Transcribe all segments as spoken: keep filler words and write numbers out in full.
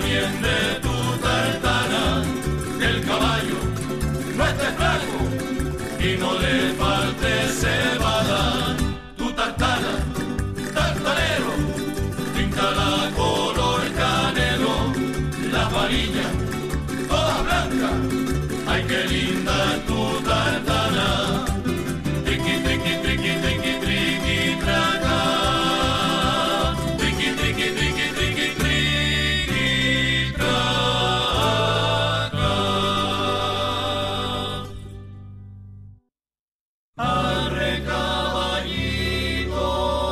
bien de tu tartana, que el caballo no esté flaco y no le falte cebada. Tu tartana, tartanero, píntala color canelo, las varillas todas blancas, ay qué linda tu tartana. Triqui, triqui, triqui, triqui, triqui, traca. Triqui, triqui, triqui, triqui, triqui, traca. Arre caballito,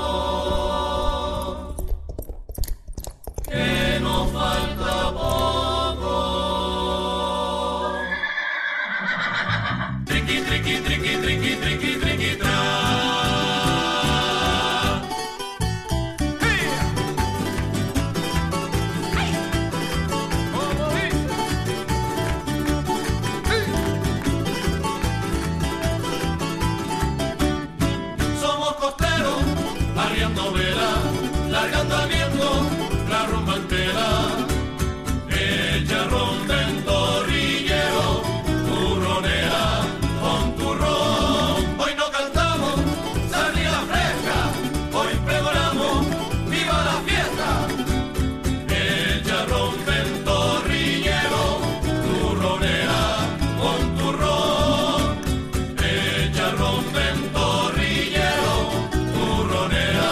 que nos falta poco. Triqui, triqui, triqui, triqui, triqui, triqui, tra. Somos costeros, arriando vela, largando al viento la rumba entera. El charrón ventorrillero, turronera con turrón. Hoy no cantamos sardina fresca, hoy pregonamos viva la fiesta. El charrón ventorrillero, turronera con turrón. El charrón ventorrillero, turronera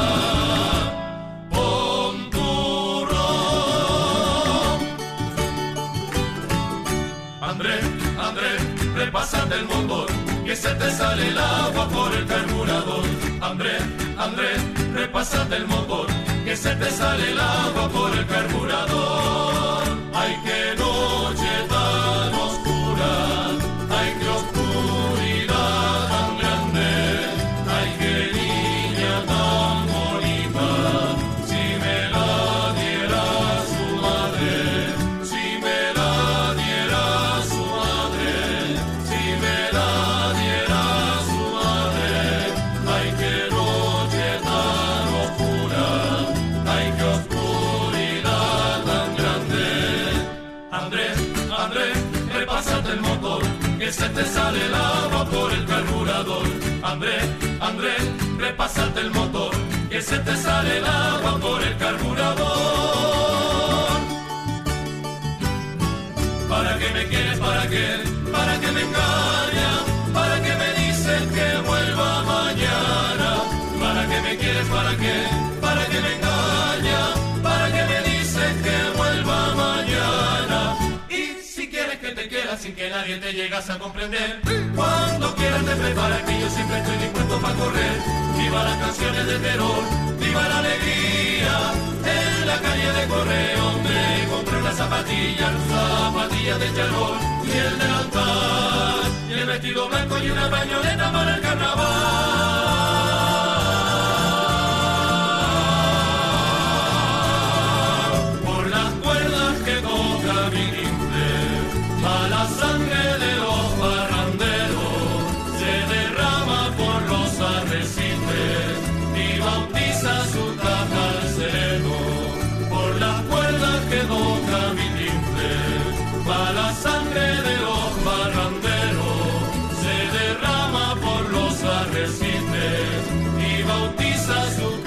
con turrón. Andrés, Andrés, repásate el motor, que se te sale el agua por el carburador. Andrés, Andrés, repásate el motor, que se te sale el agua por el carburador. Ay, qué noche tan oscura, ay, qué oscuridad tan grande, ay, qué niña tan bonita. Si me la diera su madre, si me la diera su madre, si me la diera su madre. Ay, qué noche tan oscura, ay, qué oscuridad tan grande. Andrés, Andrés, repásate el motor, que se te sale el agua por el carburador. Andrés, Andrés, repásate el motor, que se te sale el agua por el carburador. ¿Para qué me quieres? ¿Para qué? ¿Para qué me engañas? ¿Para qué me dices que vuelva mañana? ¿Para qué me quieres? ¿Para qué? ¿Para qué me engañas? ¿Para qué me dices que vuelva mañana? Y si quieres que te quedas sin que nadie te llegase a comprender, cuando quieras te preparas que yo siempre estoy dispuesto para correr. Viva las canciones de terror, viva la alegría. En la calle de Correo me compré una zapatilla, zapatillas de charol y el delantal, y el vestido blanco y una pañoleta para el carnaval. Por las cuerdas que toca mi timbre, a la sangre de los barranderos se derrama por los arrecifes y bautiza su taja al seno. Por las cuerdas que toca mi timbre, a la sangre de los barranderos se derrama por los arrecifes y bautiza su